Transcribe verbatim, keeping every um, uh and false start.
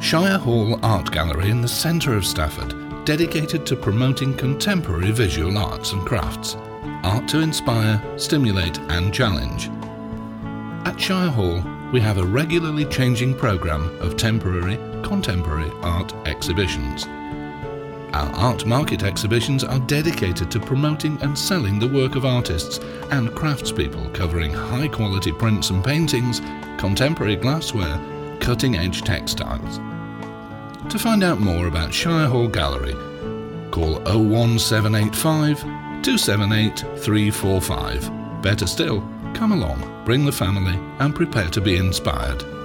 Shire Hall Art Gallery in the centre of Stafford, dedicated to promoting contemporary visual arts and crafts. Art to inspire, stimulate and challenge. At Shire Hall, we have a regularly changing programme of temporary, contemporary art exhibitions. Our art market exhibitions are dedicated to promoting and selling the work of artists and craftspeople, covering high-quality prints and paintings, contemporary glassware, cutting-edge textiles. To find out more about Shire Hall Gallery, call oh one seven eight five, two seven eight, three four five. Better still, come along, bring the family and prepare to be inspired.